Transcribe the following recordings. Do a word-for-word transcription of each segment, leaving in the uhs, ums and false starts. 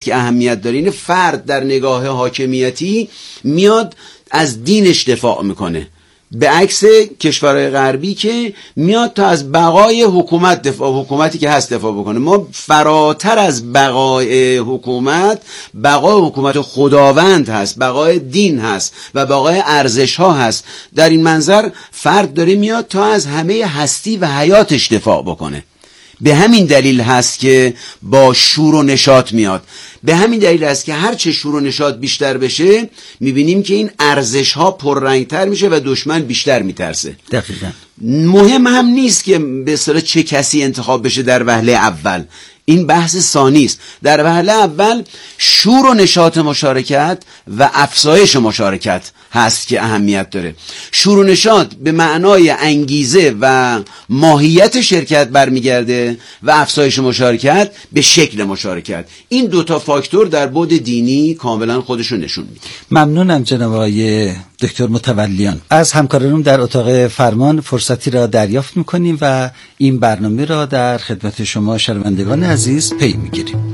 که اهمیت داره اینه فرد در نگاه حاکمیتی میاد از دینش دفاع میکنه، به عکس کشورهای غربی که میاد تا از بقای حکومت دفاع، حکومتی که هست دفاع بکنه. ما فراتر از بقای حکومت، بقای حکومت خداوند هست، بقای دین هست و بقای ارزش ها هست. در این منظر فرد داره میاد تا از همه هستی و حیاتش دفاع بکنه. به همین دلیل هست که با شور و نشاط میاد. به همین دلیل هست که هر چه شور و نشاط بیشتر بشه میبینیم که این ارزش ها پررنگتر میشه و دشمن بیشتر میترسه. دقیقاً. مهم هم نیست که به اصطلاح چه کسی انتخاب بشه در وهله اول، این بحث ثانی است. در وهله اول شور و نشاط مشارکت و افزایش مشارکت هست که اهمیت داره. شور و نشاط به معنای انگیزه و ماهیت شرکت برمیگرده و افزایش مشارکت به شکل مشارکت. این دوتا فاکتور در بعد دینی کاملا خودشون نشون میده. ممنونم جناب آقای دکتر متولیان. از همکارانم در اتاق فرمان فرصتی را دریافت میکنیم و این برنامه را در خدمت شما شنوندگان عزیز پی میگیریم.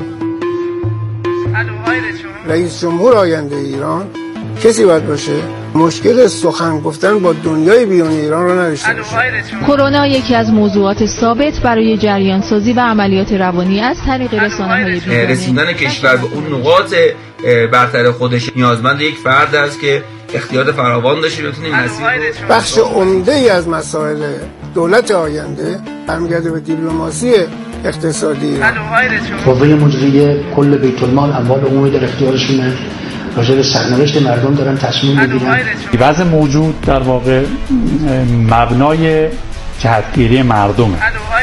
رئیس جمهور آینده ایران کسی باید باشه مشکل سخن گفتن با دنیای بیرون ایران رو نداشته باشه. کرونا یکی از موضوعات ثابت برای جریان سازی و عملیات روانی از طریق رسانه‌های بیرونی. رسیدن کشور به اون نقاط برتر خودش نیازمند یک فرد است که اختیار فراوان داشته بتونیم مسیر بخش عمده ای از مسائل دولت آینده برمیگرده به دیپلماسی اقتصادی ایران. قوه مجریه کل بیت المال اموال عمومی در اختیارشونه، راجع به سرنوشت مردم دارن تصمیم میگیرن. وضع موجود در واقع مبنای جهتگیری مردمه.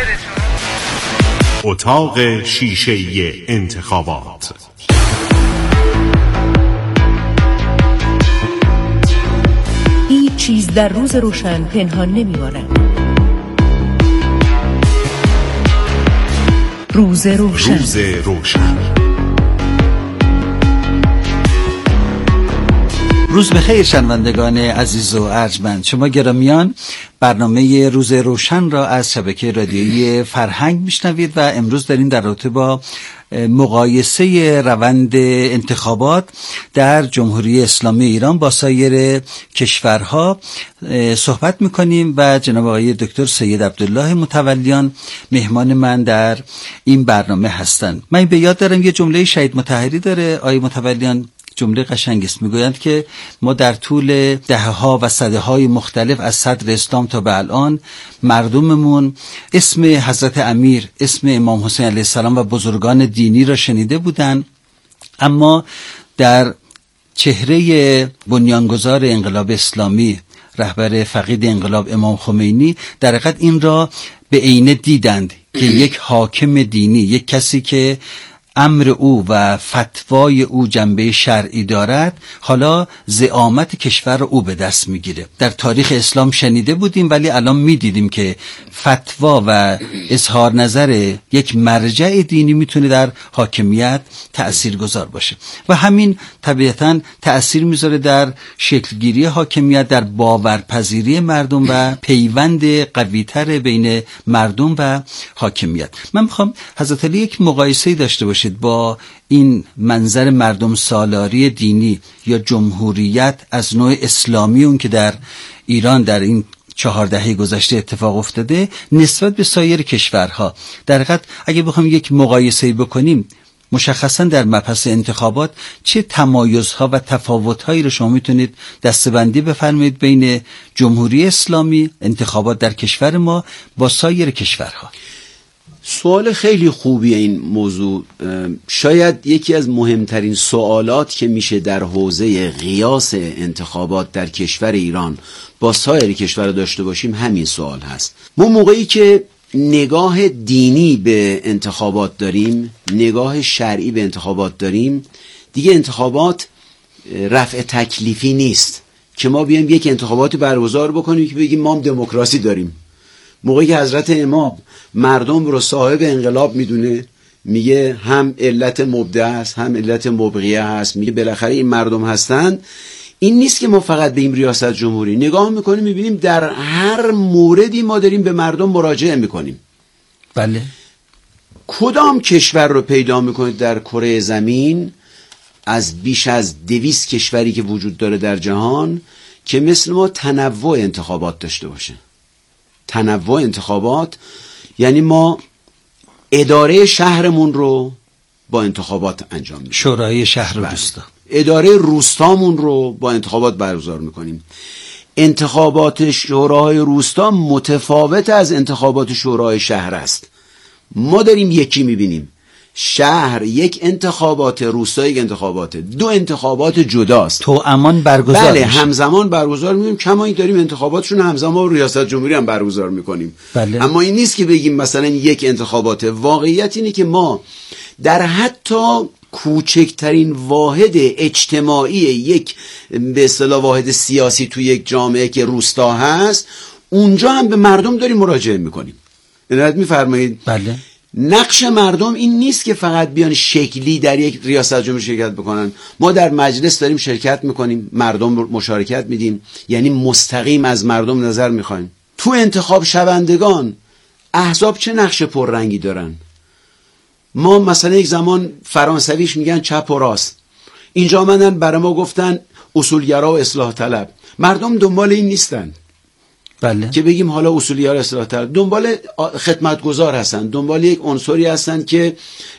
اتاق شیشه‌ای انتخابات. هیچ چیز در روز روشن پنهان نمی‌ماند. روز روشن. روز روشن. روز بخیر شنوندگان عزیز و ارجمند. شما گرامیان برنامه روز روشن را از شبکه رادیویی فرهنگ میشنوید و امروز داریم در رابطه با مقایسه روند انتخابات در جمهوری اسلامی ایران با سایر کشورها صحبت میکنیم و جناب آقای دکتر سید عبدالله متولیان مهمان من در این برنامه هستند. من به یاد دارم یه جمله شهید مطهری داره آقای متولیان، جمله قشنگی است. میگویند که ما در طول دهه‌ها و سده‌های مختلف از صدر اسلام تا به الان مردممون اسم حضرت امیر، اسم امام حسین علیه السلام و بزرگان دینی را شنیده بودند، اما در چهره بنیانگذار انقلاب اسلامی، رهبر فقید انقلاب امام خمینی، در حقیقت این را به عینه دیدند که یک حاکم دینی، یک کسی که امر او و فتوای او جنبه شرعی دارد، حالا زعامت کشور او به دست میگیره. در تاریخ اسلام شنیده بودیم ولی الان میدیدیم که فتوا و اظهار نظر یک مرجع دینی میتونه در حاکمیت تأثیر گذار باشه و همین طبیعتاً تأثیر میذاره در شکلگیری حاکمیت، در باورپذیری مردم و پیوند قویتر بین مردم و حاکمیت. من میخوام حضرت علی یک مقایسه‌ای داشته باشید با این منظر مردم سالاری دینی یا جمهوریت از نوع اسلامی اون که در ایران در این چهار دهه گذشته اتفاق افتاده نسبت به سایر کشورها. در حقیقت اگه بخوام یک مقایسه بکنیم، مشخصا در مبحث انتخابات چه تمایزها و تفاوتهایی رو شما میتونید دسته‌بندی بفرمایید بین جمهوری اسلامی، انتخابات در کشور ما با سایر کشورها؟ سوال خیلی خوبیه این موضوع. شاید یکی از مهمترین سوالات که میشه در حوزه قیاس انتخابات در کشور ایران با سایر کشور داشته باشیم همین سوال هست. ما موقعی که نگاه دینی به انتخابات داریم، نگاه شرعی به انتخابات داریم، دیگه انتخابات رفع تکلیفی نیست که ما بیایم یک انتخاباتی برگزار بکنیم که بگیم ما هم دموکراسی داریم. موقعی که حضرت امام مردم رو صاحب انقلاب میدونه، میگه هم علت مبدع است هم علت مبغیه هست، میگه بالاخره این مردم هستند. این نیست که ما فقط به این ریاست جمهوری نگاه میکنیم میبینیم در هر موردی ما داریم به مردم مراجعه میکنیم. بله. کدام کشور رو پیدا میکنید در کره زمین از بیش از دویست کشوری که وجود داره در جهان که مثل ما تنوع انتخابات داشته باشه؟ تنوع انتخابات یعنی ما اداره شهرمون رو با انتخابات انجام میدیم، شورای شهر و روستا، اداره روستامون رو با انتخابات برگزار میکنیم. انتخابات شورای روستا متفاوت از انتخابات شورای شهر است. ما داریم یکی میبینیم، شهر یک انتخابات، روستا یک انتخابات، دو انتخابات جداست. تو امان برگزار بله میشه. همزمان برگزار میکنیم، کما این داریم انتخاباتشون همزمان ریاست جمهوری هم برگزار میکنیم. بله. اما این نیست که بگیم مثلا یک انتخابات. واقعیت اینه که ما در حتی کوچکترین واحد اجتماعی یک به اصطلاح واحد سیاسی توی یک جامعه که روستا هست، اونجا هم به مردم داریم مراجعه میکنیم. عنایت میفرمایید؟ بله. نقش مردم این نیست که فقط بیان شکلی در یک ریاست جمهوری شرکت بکنن. ما در مجلس داریم شرکت میکنیم، مردم مشارکت میدیم، یعنی مستقیم از مردم نظر میخوایم. تو انتخاب شوندگان احزاب چه نقش پررنگی دارن؟ ما مثلا یک زمان فرانسویش میگن چپ و راست، اینجا آمدن برای ما گفتن اصولگرا و اصلاح طلب. مردم دنبال این نیستن. بله. که بگیم حالا اصولیار اصلاح طلب، دنبال خدمتگزار هستن، دنبال یک عنصری هستن که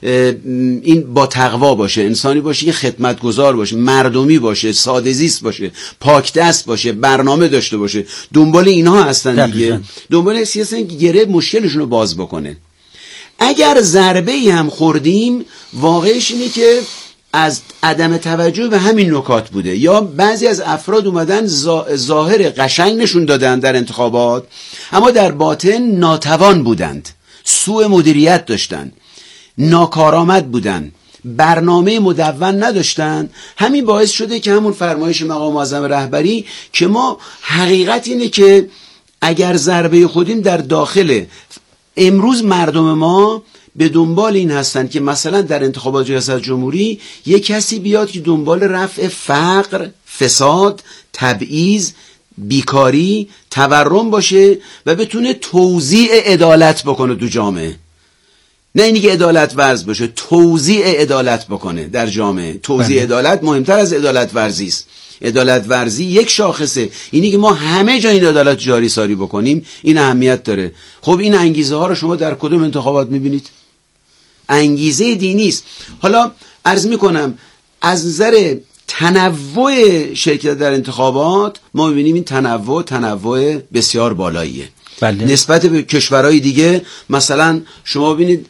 این با تقوا باشه، انسانی باشه که خدمتگزار باشه، مردمی باشه، ساده زیست باشه، پاک دست باشه، برنامه داشته باشه. دنبال اینها هستن دیگه. دنبال سیاستن که گره مشکلشون رو باز بکنه. اگر ضربه ای هم خوردیم، واقعش اینه که از عدم توجه به همین نکات بوده، یا بعضی از افراد اومدن ظاهر قشنگ نشون دادن در انتخابات اما در باطن ناتوان بودند، سوء مدیریت داشتن، ناکارآمد بودن، برنامه مدون نداشتن. همین باعث شده که همون فرمایش مقام معظم رهبری که ما حقیقت اینه که اگر ضربه خودیم در داخل امروز مردم ما به دنبال این هستن که مثلا در انتخابات ریاست جمهوری یک کسی بیاد که دنبال رفع فقر، فساد، تبعیض، بیکاری، تورم باشه و بتونه توزیع عدالت بکنه تو جامعه. نه اینی که عدالت ورز باشه، توزیع عدالت بکنه در جامعه. توزیع عدالت مهمتر از عدالت ورزی است. عدالت ورزی یک شاخصه، اینی که ما همه جا این عدالت جاری ساری بکنیم، این اهمیت داره. خب این انگیزه ها رو شما در کدوم انتخابات میبینید؟ انگیزه دینی است. حالا عرض میکنم از نظر تنوع شرکت در انتخابات ما میبینیم این تنوع تنوع بسیار بالاییه. بله. نسبت به کشورهای دیگه. مثلا شما ببینید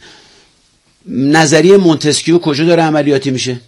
نظریه مونتسکیو کجا داره عملیاتی میشه؟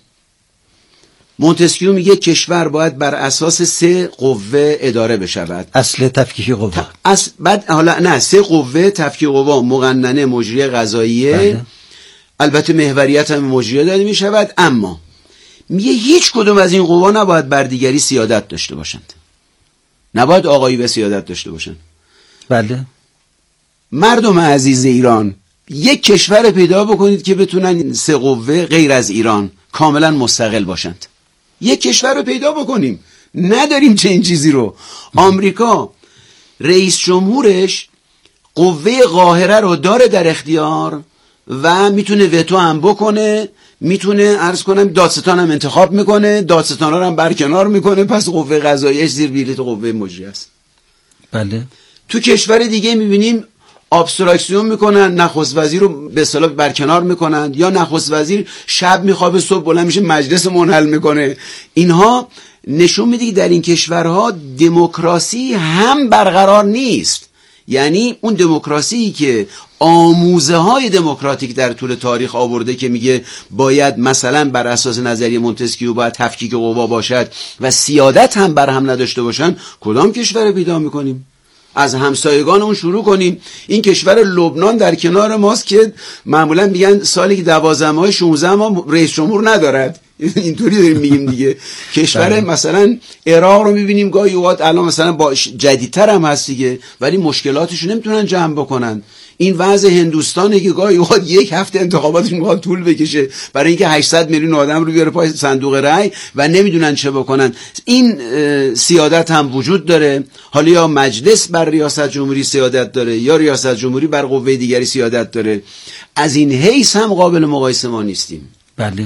مونتسکیو میگه کشور باید بر اساس سه قوه اداره بشود. اصل تفکیک قوا. اصل بعد حالا نه سه قوه تفکیک قوا، مقننه، مجریه، قضاییه. بله. البته محوریت هم مجریه داده میشود، اما میگه هیچ کدوم از این قوا نباید بر دیگری سیادت داشته باشند. نباید آقایی به سیادت داشته باشند. بله. مردم عزیز ایران، یک کشور پیدا بکنید که بتونن سه قوه غیر از ایران کاملا مستقل باشند. یک کشور رو پیدا بکنیم. نداریم چه این چیزی رو. آمریکا رئیس جمهورش قوه قاهره رو داره در اختیار و میتونه وتو هم بکنه، میتونه عرض کنم دادستان هم انتخاب میکنه، دادستان رو هم برکنار میکنه، پس قوه قضاییش زیر بلیت قوه مجریه است. بله. تو کشور دیگه میبینیم ابستراکسیون میکنن، نخست وزیر رو به اصطلاح برکنار میکنن، یا نخست وزیر شب میخوابه صبح بلند میشه مجلس منحل میکنه. اینها نشون میده که در این کشورها دموکراسی هم برقرار نیست. یعنی اون دموکراسی که آموزه های دموکراتیک در طول تاریخ آورده که میگه باید مثلا بر اساس نظریه مونتسکیو باید تفکیک قوا باشد و سیادت هم بر هم نداشته باشن، کدام کشور پیدا میکنیم؟ از همسایگان اون شروع کنیم. این کشور لبنان در کنار ماست که معمولا میگن سالی که دوازده ماه شانزده ماه رئیس جمهور ندارد. اینطوری داریم میگیم دیگه. کشور مثلا عراق رو میبینیم گاهی اوقات الان مثلا با جدیدتر هم هست دیگه، ولی مشکلاتشو نمیتونن جمع بکنن. این وضع هندوستانه که گاهی اوقات یک هفته انتخاباتش میخواد طول بکشه برای اینکه هشتصد میلیون آدم رو بیاره پای صندوق رای و نمیدونن چه بکنن. این سیادت هم وجود داره. حالا یا مجلس بر ریاست جمهوری سیادت داره یا ریاست جمهوری بر قوه دیگری سیادت داره. از این حیث هم قابل مقایسه ما نیستیم. بله.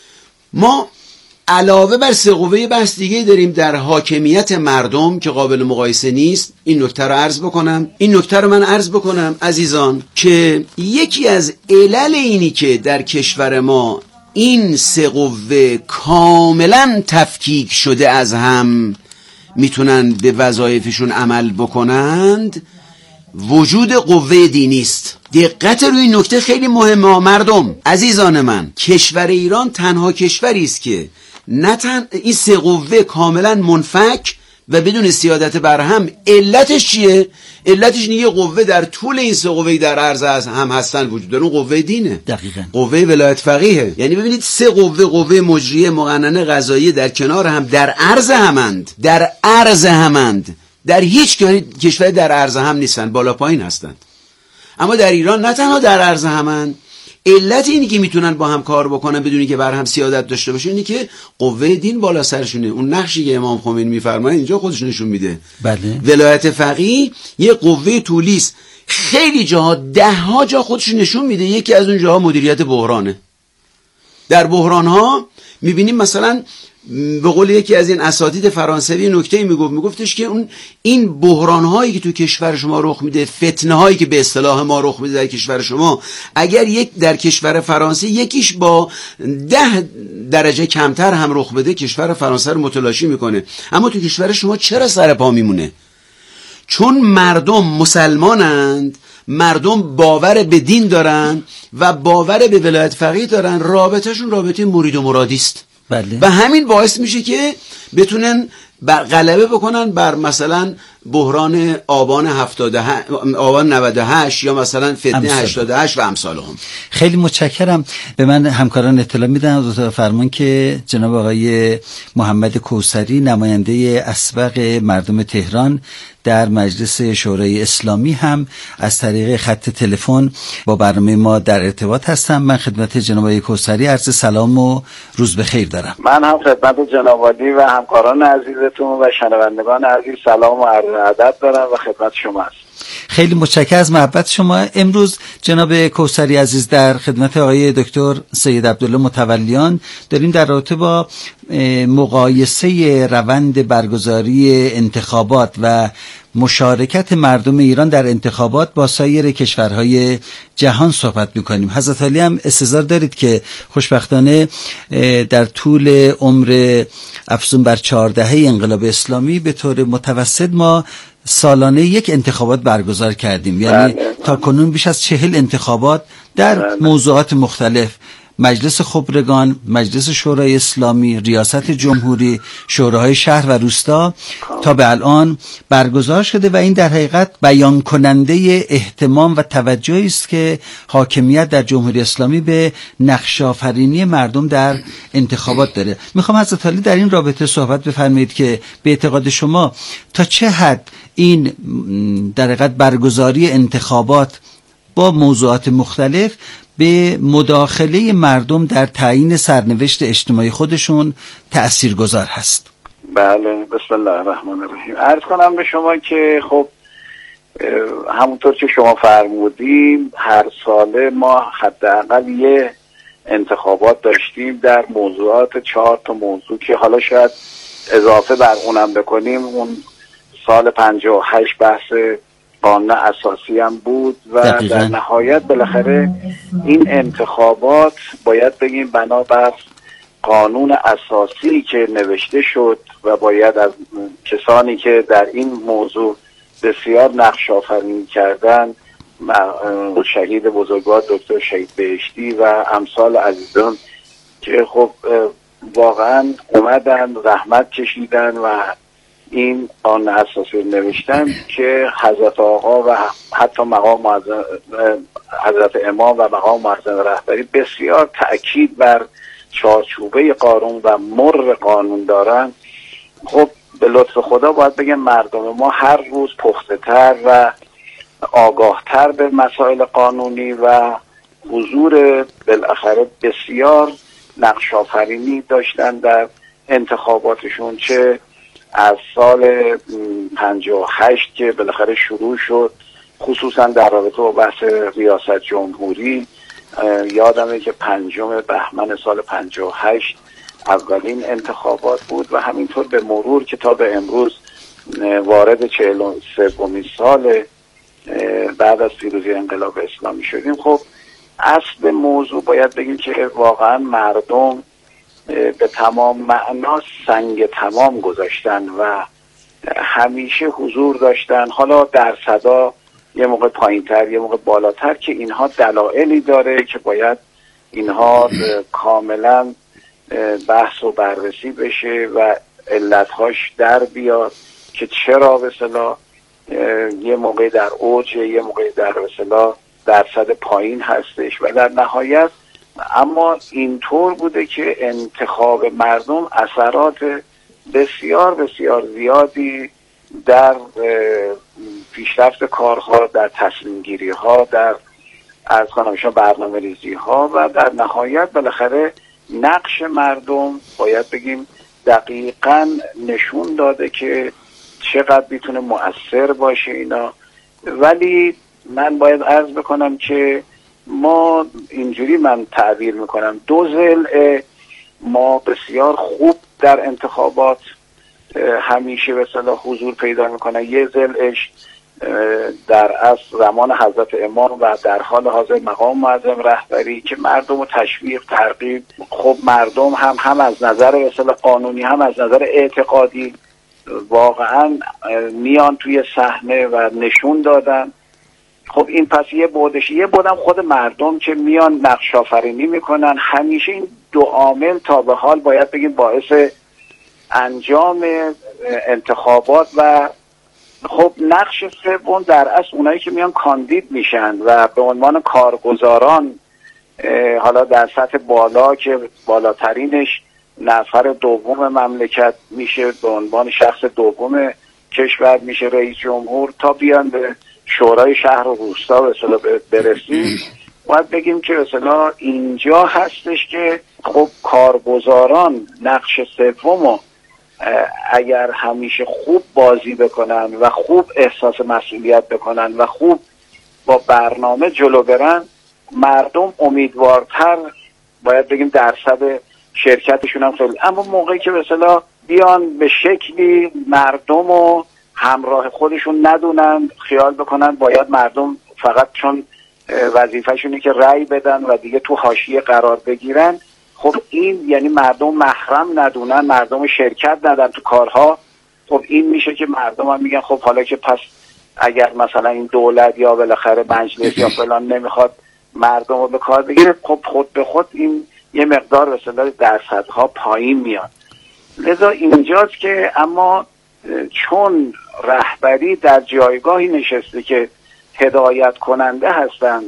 ما علاوه بر سه قوه بحث دیگه داریم در حاکمیت مردم که قابل مقایسه نیست. این نکته رو عرض بکنم این نکته رو من عرض بکنم عزیزان که یکی از علل اینی که در کشور ما این سه قوه کاملا تفکیک شده از هم میتونن به وظایفشون عمل بکنند وجود قوه دینی است. دقت روی این نکته خیلی مهمه. مردم عزیزان من، کشور ایران تنها کشوری است که نه تن این سه قوه کاملا منفک و بدون سیادت بر هم. علتش چیه؟ علتش اینه قوه در طول این سه قوه در عرض از هم هستن وجود داره. اون قوه دینه، دقیقاً قوه ولایت فقیهه. یعنی ببینید سه قوه، قوه مجریه، مقننه، قضاییه در کنار هم در عرض همند در عرض همند در هیچ کشور در عرض هم نیستن، بالا پایین هستند. اما در ایران نه تنها در عرض همند، علت اینی که میتونن با هم کار بکنن بدونی که بر هم سیادت داشته باشه اینی که قوه دین بالا سرشونه. اون نقشی که امام خمینی میفرمایند اینجا خودش نشون میده. بله. ولایت فقیه یه قوه طولی است، خیلی جاها ده ها جا خودش نشون میده. یکی از اون جاها مدیریت بحرانه. در بحران ها میبینیم مثلا به قول یکی از این اساتید فرانسوی نکته میگفت میگفتش که اون این بحران هایی که تو کشور شما رخ میده، فتنه هایی که به اصطلاح ما رخ میده در کشور شما، اگر یک در کشور فرانسه یکیش با ده درجه کمتر هم رخ بده کشور فرانسه رو متلاشی میکنه. اما تو کشور شما چرا سر پا میمونه؟ چون مردم مسلمانند، مردم باور به دین دارن و باور به ولایت فقیه دارن. رابطهشون رابطه مرید و مرادی است. بله. و همین باعث میشه که بتونن بر غلبه بکنن بر مثلا بحران آبان هفتاد آبان نود و هشت یا مثلا فتنه هشتاد و هشت و امثالهم. خیلی متشکرم. به من همکاران اطلاع میدن از فرمان که جناب آقای محمد کوثری نماینده اسبق مردم تهران در مجلس شورای اسلامی هم از طریق خط تلفن با برنامه ما در ارتباط هستم. من خدمت جناب آقای کوثری عرض سلام و روز بخیر دارم. من هم خدمت جناب عالی و همکاران عزیزتون و شنوندگان عزیز سلام و عرض ادب دارم و خدمت شما هستم. خیلی متشکرم از محبت شما. امروز جناب کوثری عزیز در خدمت آقای دکتر سید عبدالله متولیان داریم در رابطه با مقایسه روند برگزاری انتخابات و مشارکت مردم ایران در انتخابات با سایر کشورهای جهان صحبت میکنیم. حضرت علی هم استظهار دارید که خوشبختانه در طول عمر افزون بر چهاردهه انقلاب اسلامی به طور متوسط ما سالانه یک انتخابات برگزار کردیم. یعنی بله. تا کنون بیش از چهل انتخابات در بله. موضوعات مختلف، مجلس خبرگان، مجلس شورای اسلامی، ریاست جمهوری، شوراهای شهر و روستا تا به الان برگزار شده و این در حقیقت بیان کننده اهتمام و توجهی است که حاکمیت در جمهوری اسلامی به نقش آفرینی مردم در انتخابات داره. میخوام حضرت علی در این رابطه صحبت بفرمایید که به اعتقاد شما تا چه حد این در حقیقت برگزاری انتخابات با موضوعات مختلف به مداخله مردم در تعیین سرنوشت اجتماعی خودشون تأثیرگذار هست. بله، بسم الله الرحمن الرحیم. عرض کنم به شما که خب همونطور که شما فرمودیم هر ساله ما حداقل یه انتخابات داشتیم در موضوعات چهار تا موضوع که حالا شاید اضافه بر اونم بکنیم. اون سال پنجاه و هشت بحث قانون اساسی هم بود و دقیقا. در نهایت بالاخره این انتخابات باید بگیم بنابر قانون اساسی که نوشته شد و باید از کسانی که در این موضوع بسیار نقش آفرینی کردن، شهید بزرگوار دکتر شهید بهشتی و امثال عزیزان که خب واقعا اومدن زحمت کشیدن و این قانون اساسی نوشتن که حضرت آقا و حتی مقام معظم حضرت امام و مقام معظم رهبری بسیار تأکید بر چارچوبه قانون و مر قانون دارن. خب به لطف خدا باید بگم مردم ما هر روز پخته تر و آگاهتر به مسائل قانونی و حضور بالاخره بسیار نقش آفرینی داشتن در انتخاباتشون، چه از سال پنجاه و هشت که بالاخره شروع شد، خصوصا در رابطه با بحث ریاست جمهوری. یادمه که پنجم بهمن سال پنجاه و هشت اولین انتخابات بود و همینطور به مرور که تا به امروز وارد چهل و سومین سال بعد از پیروزی انقلاب اسلامی شدیم. خب اصل موضوع باید بگیم که واقعا مردم به تمام معنا سنگ تمام گذاشتن و همیشه حضور داشتن، حالا در صدا یه موقع پایینتر یه موقع بالاتر، که اینها دلایلی داره که باید اینها کاملا بحث و بررسی بشه و علتهاش در بیاد که چرا به اصطلاح یه موقع در اوج یه موقع در به اصطلاح درصد پایین هستش. و در نهایت اما اینطور بوده که انتخاب مردم اثرات بسیار بسیار زیادی در پیشرفت کارها، در تصمیم گیری ها، در از کنمشون برنامه ریزی ها و در نهایت بالاخره نقش مردم باید بگیم دقیقاً نشون داده که چقدر میتونه مؤثر باشه اینا. ولی من باید عرض بکنم که ما اینجوری من تعبیر میکنم دو ضلع ما بسیار خوب در انتخابات همیشه به اصطلاح حضور پیدا میکنن. یه ضلعش در اصل زمان حضرت امام و در حال حاضر مقام معظم رهبری که مردم و تشویق ترغیب، خب مردم هم هم از نظر به اصطلاح قانونی هم از نظر اعتقادی واقعا میان توی صحنه و نشون دادن. خب این پس یه بودش، یه بودم خود مردم که میان نقش آفرینی میکنن. همیشه این دو عامل تا به حال باید بگیم باعث انجام انتخابات و خب نقش سوم در اصل اونایی که میان کاندید میشن و به عنوان کارگزاران، حالا در سطح بالا که بالاترینش نفر دوم مملکت میشه، به عنوان شخص دوم کشور میشه رئیس جمهور، تا بیان به شورای شهر و روستا به اصطلاح برسیم. باید بگیم که به اصطلاح اینجا هستش که خب کارگزاران نقش سومو اگر همیشه خوب بازی بکنن و خوب احساس مسئولیت بکنن و خوب با برنامه جلو برن، مردم امیدوارتر باید بگیم درصد شرکتشون هم خیلی. اما موقعی که به اصطلاح بیان به شکلی مردم و همراه خودشون ندونن، خیال بکنن باید مردم فقط چون وظیفه‌شونه که رأی بدن و دیگه تو حاشیه قرار بگیرن، خب این یعنی مردم محرم ندونن، مردم شرکت ندن تو کارها. خب این میشه که مردم هم میگن خب حالا که پس اگر مثلا این دولت یا بالاخره مجلس یا فلان نمیخواد مردم رو به کار بگیره، خب خود به خود این یه مقدار به اصطلاح درصدها پایین میاد. لذا اینجاست که اما چون رهبری در جایگاهی نشسته که هدایت کننده هستن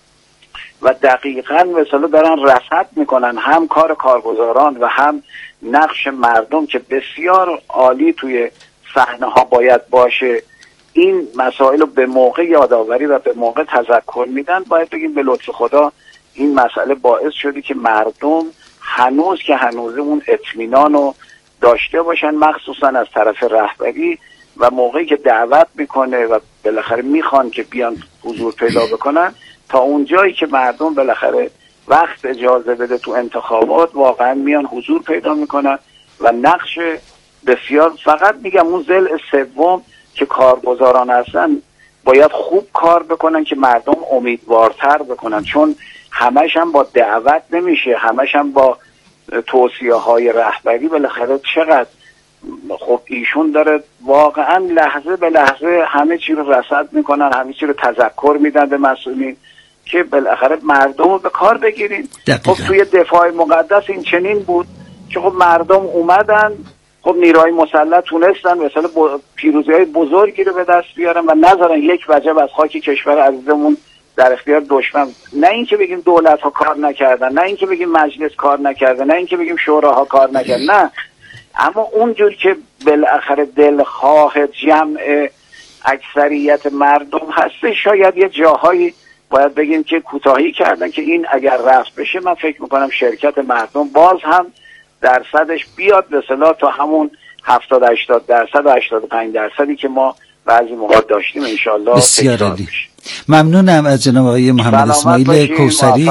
و دقیقاً مثلا دارن رصد میکنن هم کار کارگزاران و هم نقش مردم که بسیار عالی توی صحنه ها باید باشه، این مسائل رو به موقع یادآوری و به موقع تذکر میدن. باید بگیم به لطف خدا این مسئله باعث شده که مردم هنوز که هنوز اون اطمینان رو داشته باشن، مخصوصا از طرف رهبری، و موقعی که دعوت میکنه و بالاخره میخوان که بیان حضور پیدا بکنن، تا اون جایی که مردم بالاخره وقت اجازه بده تو انتخابات واقعا میان حضور پیدا میکنن و نقش بسیار، فقط میگم اون ضلع سوم که کارگزاران هستن باید خوب کار بکنن که مردم امیدوارتر بکنن، چون همش هم با دعوت نمیشه، همش هم با توصیه های رهبری. بالاخره چقدر خب ایشون داره واقعا لحظه به لحظه همه چی رو رصد میکنن، همه چی رو تذکر میدن به مسئولین که بالاخره مردم رو به کار بگیرین. خب توی دفاع مقدس این چنین بود که خب مردم اومدن، خب نیروهای مسلح تونستن مثلا پیروزی های بزرگی رو به دست بیارن و نذارن یک وجب از خاک کشور عزیزمون در اختیار دشمن. نه اینکه بگیم دولت ها کار نکردن، نه اینکه بگیم مجلس کار نکرده، نه اینکه بگیم شوراها کار نکردن، نه، اما اونجور که بالاخره دلخواه جمع اکثریت مردم هسته، شاید یه جاهایی باید بگیم که کوتاهی کردن که این اگر رفت بشه، من فکر میکنم شرکت مردم باز هم درصدش بیاد به اصطلاح تا همون هفتاد هشتاد درصد و هشتاد و پنج درصدی که ما بعضی موقع داشتیم انشالله بسیار عالی. ممنونم از جناب آقای محمد اسماعیل کوثری.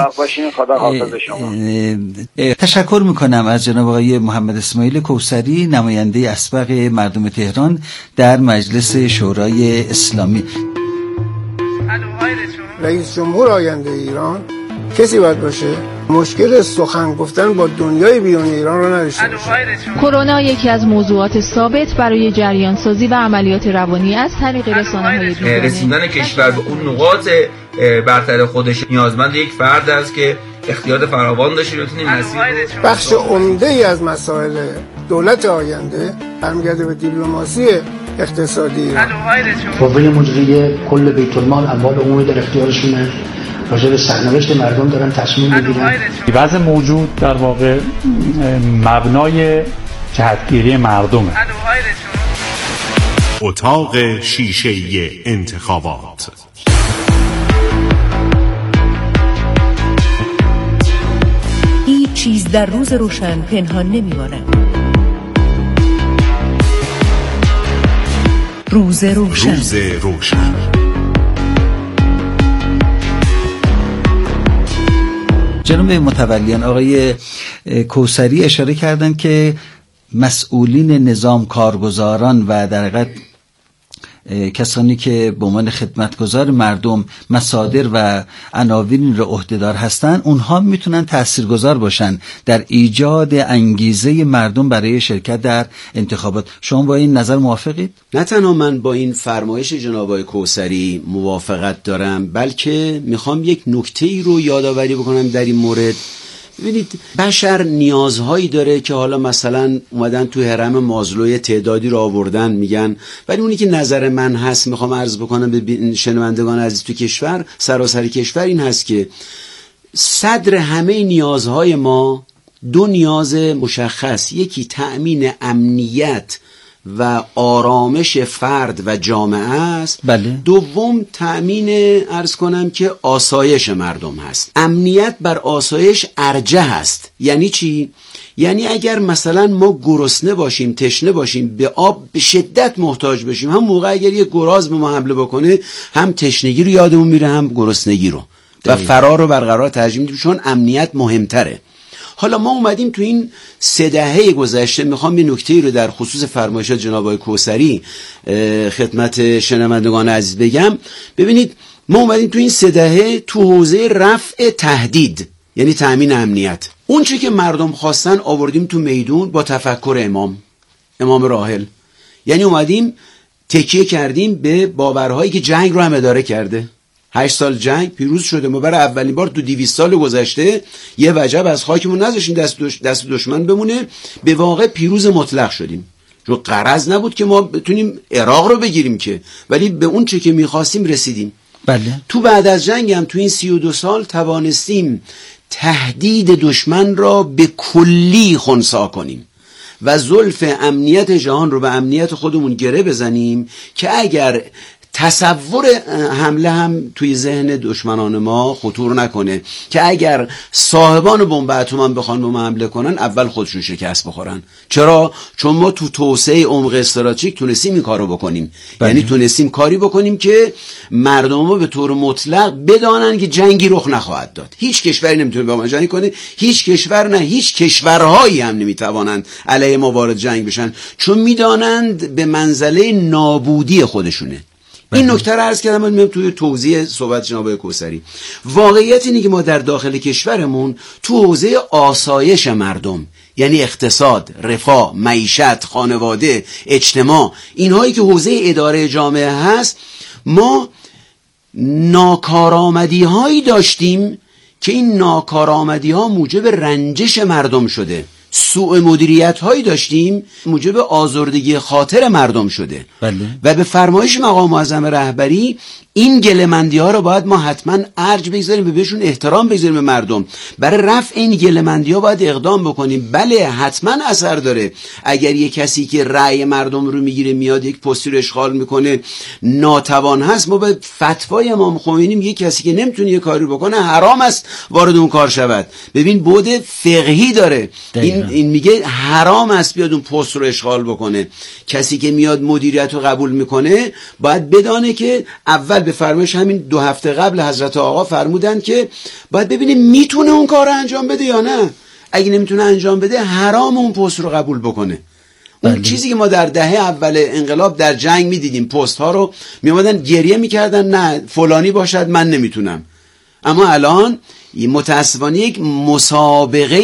تشکر میکنم از جناب آقای محمد اسماعیل کوثری، نماینده اسبق مردم تهران در مجلس شورای اسلامی. رئیس جمهور آینده ایران کسی باید باشه مشکل سخن گفتن با دنیای بیرون ایران رو نداشته باشه. کرونا یکی از موضوعات ثابت برای جریان سازی و عملیات روانی از طریق رسانه‌های بیرونی. رسیدن کشور به اون نقاط برتر خودش نیازمند یک فرد است که اختیار فراوان داشته بتونیم مسیر. بخش عمده ای از مسائل دولت آینده برمیگرده به دیپلماسی اقتصادی ایران. قوه مجریه کل بیت المال اموال عمومی در اختیارشونه، راجع به سرنوشت مردم دارن تصمیم میگیرن. وضع موجود در واقع مبنای جهتگیری مردمه. اتاق شیشه‌ای انتخابات. هیچ چیز در روز روشن پنهان نمیماند. روز روشن. روز روشن. جناب متولیان، آقای کوثری اشاره کردن که مسئولین نظام، کارگزاران و در حقیقت کسانی که به عنوان خدمتگزار مردم مصادر و عناوین را عهدهدار هستند، اونها میتونن تاثیرگذار باشن در ایجاد انگیزه مردم برای شرکت در انتخابات. شما با این نظر موافقید؟ نه تنها من با این فرمایش جناب آقای کوثری موافقت دارم، بلکه میخوام یک نکته‌ای رو یادآوری بکنم در این مورد. ببینید، بشر نیازهایی داره که حالا مثلا اومدن تو هرم مازلو تعدادی رو آوردن میگن، ولی اونی که نظر من هست میخوام عرض بکنم به شنوندگان عزیز تو کشور، سراسر کشور، این هست که صدر همه نیازهای ما دو نیاز مشخص، یکی تأمین امنیت و آرامش فرد و جامعه است. بله. دوم تأمین عرض کنم که آسایش مردم هست. امنیت بر آسایش ارجح است. یعنی چی؟ یعنی اگر مثلا ما گرسنه باشیم، تشنه باشیم، به آب به شدت محتاج بشیم، هم موقع اگر یه گراز به ما حمله بکنه، هم تشنگی رو یادمون میره، هم گرسنگی رو، و فرار رو برقرار ترجیح میدیم، چون امنیت مهمتره. حالا ما اومدیم تو این سه دهه گذشته، میخوام یه نکته‌ای رو در خصوص فرمایشات جناب آقای کوثری خدمت شنوندگان عزیز بگم. ببینید، ما اومدیم تو این سه دهه تو حوزه رفع تهدید، یعنی تأمین امنیت، اون چی که مردم خواستن آوردیم تو میدون با تفکر امام امام راحل. یعنی اومدیم تکیه کردیم به باورهایی که جنگ رو هم اداره کرده. هشت سال جنگ پیروز شده، ما برای اولین بار تو دویست سال گذشته یه وجب از خاکمون نذاشتیم دست دش... دست دشمن بمونه، به واقع پیروز مطلق شدیم. جو غرض نبود که ما بتونیم عراق رو بگیریم که، ولی به اون چه که می‌خواستیم رسیدیم. بله. تو بعد از جنگ هم تو این سی و دو سال توانستیم تهدید دشمن را به کلی خنثی کنیم و زلف امنیت جهان رو به امنیت خودمون گره بزنیم که اگر تصور حمله هم توی ذهن دشمنان ما خطور نکنه، که اگر صاحبان بمب اتم هم بخوان به ما حمله کنن، اول خودشون شکست بخورن. چرا؟ چون ما تو توسعه عمق استراتژیک تونستیم این کارو بکنیم. بله. یعنی تونستیم کاری بکنیم که مردم ما به طور مطلق بدانن که جنگی رخ نخواهد داد. هیچ کشوری نمیتونه با ما جنگ کنه، هیچ کشور نه، هیچ کشورهایی هم نمیتوانند علیه ما وارد جنگ بشن، چون میدانند به منزله نابودی خودشونه. این نکته رو عرض کردم، من توی توضیح صحبت جناب کوثری. واقعیت اینه که ما در داخل کشورمون تو حوزه آسایش مردم، یعنی اقتصاد، رفاه، معیشت، خانواده، اجتماع، اینهایی که حوزه اداره جامعه هست، ما ناکارآمدی هایی داشتیم که این ناکارآمدی ها موجب رنجش مردم شده. سوء مدیریت هایی داشتیم موجب آزردگی خاطر مردم شده. بله. و به فرمایش مقام معظم رهبری این گله‌مندی ها رو باید ما حتما ارج بگذاریم و بهشون احترام بگذاریم به مردم. برای رفع این گله‌مندی ها باید اقدام بکنیم. بله حتما اثر داره. اگر یک کسی که رأی مردم رو میگیره میاد یک پستی رو اشغال میکنه ناتوان هست، ما به فتوای امام خمینی میگه کسی که نمیتونه یه کاری بکنه حرام است وارد اون کار شود. ببین بعد فقهی داره. این این میگه حرام است بیاد اون پست رو اشغال بکنه. کسی که میاد مدیریت رو قبول میکنه باید بدانه که اول به فرمایش همین دو هفته قبل حضرت آقا فرمودن که باید ببینه میتونه اون کار رو انجام بده یا نه. اگه نمیتونه انجام بده حرام اون پست رو قبول بکنه. اون بله. چیزی که ما در دهه اول انقلاب در جنگ میدیدیم، پست ها رو میومدن گریه میکردن نه فلانی باشد من نمیتونم. اما الان متاسفانه یک مسابقه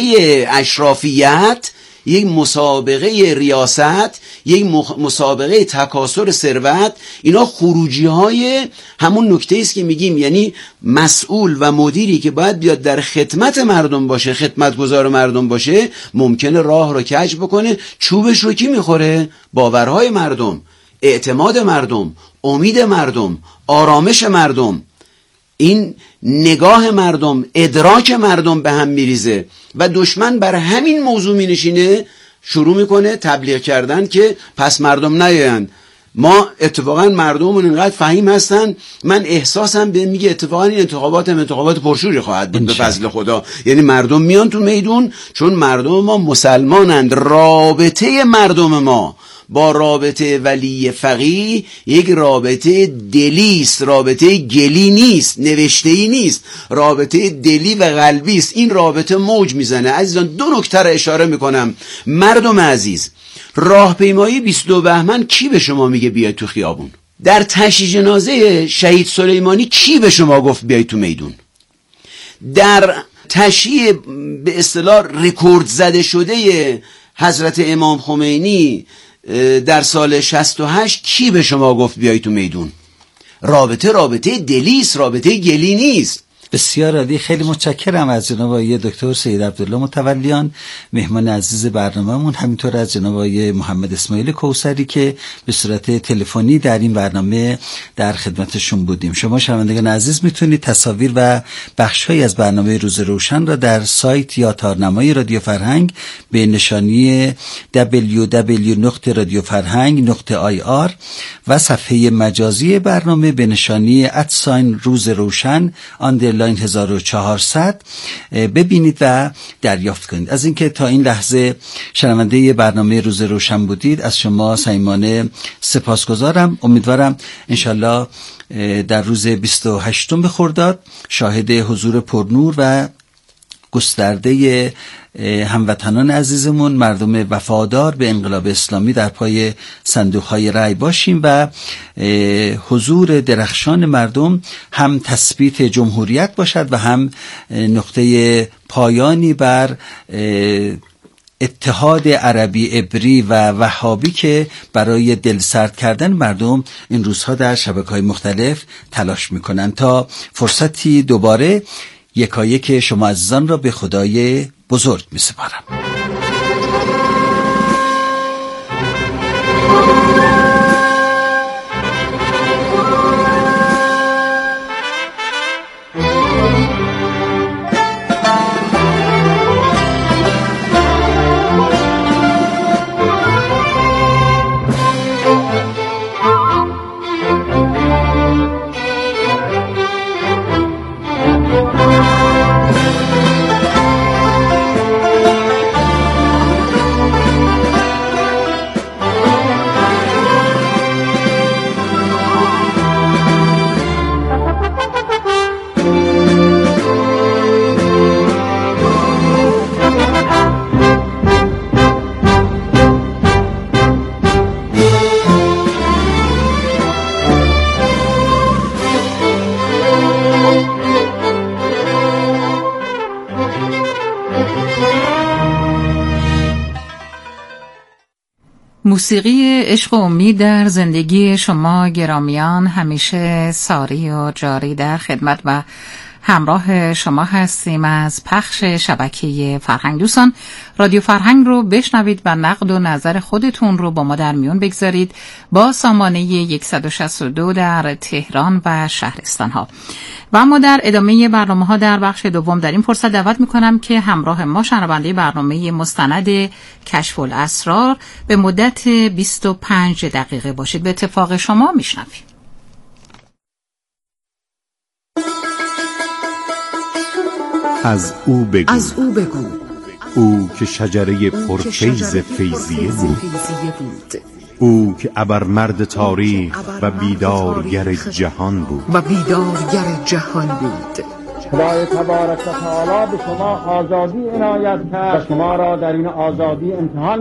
اشرافیت، یک مسابقه ریاست، یک مسابقه تکاثر ثروت، اینا خروجی های همون نکته است که میگیم، یعنی مسئول و مدیری که باید بیاد در خدمت مردم باشه، خدمتگزار مردم باشه، ممکنه راه رو کج بکنه. چوبش رو کی میخوره؟ باورهای مردم، اعتماد مردم، امید مردم، آرامش مردم. این نگاه مردم، ادراک مردم به هم میریزه و دشمن بر همین موضوع می نشینه، شروع میکنه تبلیغ کردن که پس مردم نیایند. ما اتفاقا مردممون اینقدر فهیم هستن، من احساسم به میگه اتفاقا این انتخابات هم انتخابات پرشوری خواهد بود به فضل خدا. یعنی مردم میان تو میدون، چون مردم ما مسلمانند. رابطه مردم ما با رابطه ولی فقیه یک رابطه دلی است، رابطه گلی نیست، نوشته‌ای نیست، رابطه دلی و قلبی است. این رابطه موج میزنه. عزیزان دو نکته را اشاره میکنم. مردم عزیز، راهپیمایی بیست و دو بهمن کی به شما میگه بیاید تو خیابون؟ در تشییع جنازه شهید سلیمانی کی به شما گفت بیاید تو میدون؟ در تشییع به اصطلاح رکورد زده شده حضرت امام خمینی در سال شصت و هشت کی به شما گفت بیایی تو میدون؟ رابطه رابطه دلی است، رابطه گلی نیست. بسیار عالی. خیلی متشکرم از جناب آقای دکتر سید عبدالله متولیان مهمان عزیز برنامه‌مون، همینطور از جناب آقای محمد اسماعیل کوثری که به صورت تلفنی در این برنامه در خدمتشون بودیم. شما شنوندگان عزیز میتونید تصاویر و بخش‌هایی از برنامه روز روشن را در سایت یا تارنمای رادیو فرهنگ به نشانی دبلیو دبلیو دات رادیو فرهنگ دات آی آر و صفحه مجازی برنامه به نشانی ادساین روز روشن آندرلاین هزار و چهارصد ببینید و دریافت کنید. از اینکه تا این لحظه شنونده برنامه روز روشن بودید از شما صمیمانه سپاسگزارم. امیدوارم انشالله در روز بیست و هشتم خرداد شاهد حضور پرنور و گسترده هموطنان عزیزمون، مردم وفادار به انقلاب اسلامی در پای صندوق‌های رای باشیم و حضور درخشان مردم هم تثبیت جمهوریت باشد و هم نقطه پایانی بر اتحاد عربی عبری و وهابی که برای دلسرد کردن مردم این روزها در شبکه‌های مختلف تلاش می‌کنند. تا فرصتی دوباره یکایک شما عزیزان را به خدای بزرگ می سپارم. موسیقی عشق و امید در زندگی شما گرامیان همیشه ساری و جاری در خدمت و همراه شما هستیم از پخش شبکه فرهنگ. دوستان، رادیو فرهنگ رو بشنوید و نقد و نظر خودتون رو با ما در میون بگذارید با سامانه صد و شصت و دو در تهران و شهرستان ها. و اما در ادامه برنامه ها در بخش دوم در این فرصت دعوت میکنم که همراه ما شنونده برنامه مستند کشف الاسرار به مدت بیست و پنج دقیقه باشید. به اتفاق شما میشنویم. از او بگو از او بگو او که شجره پرفیض فیضیه بود، او که ابرمرد تاریخ و بیدارگر جهان بود و بیدارگر جهان بود. خدای تبارک و تعالی به شما آزادی عنایت کرد و شما را در این آزادی امتحان